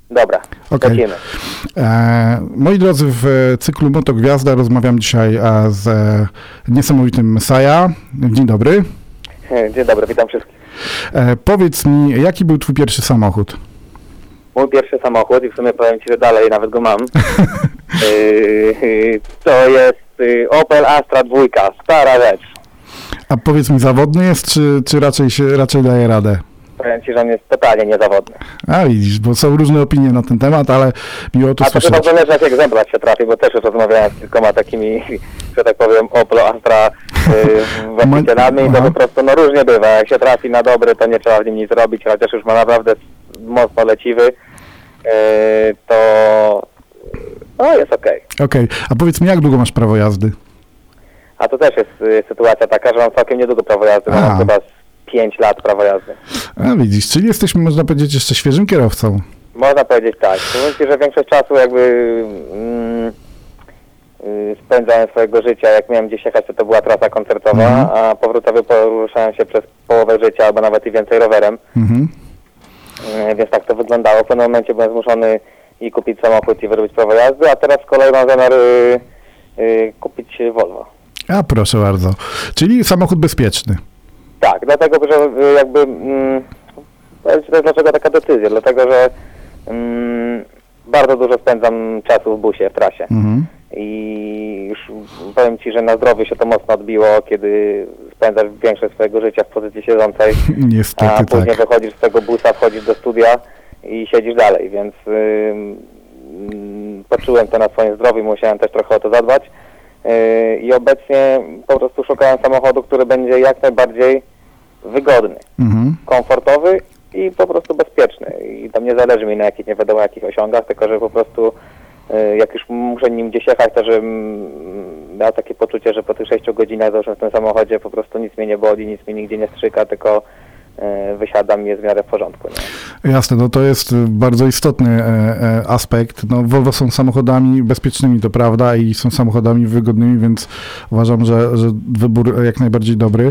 Dobra, Okej. lecimy. Moi drodzy, w cyklu Moto Gwiazda rozmawiam dzisiaj z niesamowitym Messiah. Dzień dobry. Dzień dobry, witam wszystkich. Powiedz mi, jaki był twój pierwszy samochód? Mój pierwszy samochód, i w sumie powiem ci, że dalej nawet go mam, to jest Opel Astra 2, stara rzecz. A powiedz mi, zawodny jest, czy raczej daje radę? Powiem ci, że on jest totalnie niezawodny. A widzisz, bo są różne opinie na ten temat, ale miło to A to słyszeć. chyba zależy, jak egzemplarz się trafi, bo też już rozmawiałem z kilkoma takimi, że tak powiem, Opel Astra właścicielami i to po prostu różnie bywa. Jak się trafi na dobry, to nie trzeba w nim nic robić, chociaż już ma naprawdę mocno leciwy, to jest okej. Okej, a powiedz mi, jak długo masz prawo jazdy? A to też jest sytuacja taka, że mam całkiem niedługo prawo jazdy, bo mam chyba 5 lat prawo jazdy. A widzisz, czyli jesteśmy, można powiedzieć, jeszcze świeżym kierowcą. Można powiedzieć tak. Powiem ci, że większość czasu jakby spędzałem swojego życia, jak miałem gdzieś jechać, to była trasa koncertowa, a powrotowy poruszałem się przez połowę życia, albo nawet i więcej rowerem. Więc tak to wyglądało. W pewnym momencie byłem zmuszony i kupić samochód i wyrobić prawo jazdy, a teraz z kolei mam zamiar kupić Volvo. A proszę bardzo. Czyli samochód bezpieczny. Tak, dlatego, że jakby powiem ci też dlaczego taka decyzja, dlatego, że bardzo dużo spędzam czasu w busie, w trasie. I już powiem ci, że na zdrowiu się to mocno odbiło, kiedy spędzasz większość swojego życia w pozycji siedzącej, Niestety a później tak. wychodzisz z tego busa, wchodzisz do studia i siedzisz dalej, więc poczułem to na swoim zdrowiu, musiałem też trochę o to zadbać i obecnie po prostu szukałem samochodu, który będzie jak najbardziej wygodny, komfortowy i po prostu bezpieczny. I tam nie zależy mi na jakich nie wiadomo jakich osiągach, tylko że po prostu jak już muszę nim gdzieś jechać, to żebym miał takie poczucie, że po tych 6 godzinach zawsze w tym samochodzie po prostu nic mnie nie boli, nic mnie nigdzie nie strzyka, tylko wysiadam i jest w miarę w porządku. Nie? Jasne, no to jest bardzo istotny aspekt. No, Volvo są samochodami bezpiecznymi, to prawda, i są samochodami wygodnymi, więc uważam, że wybór jak najbardziej dobry.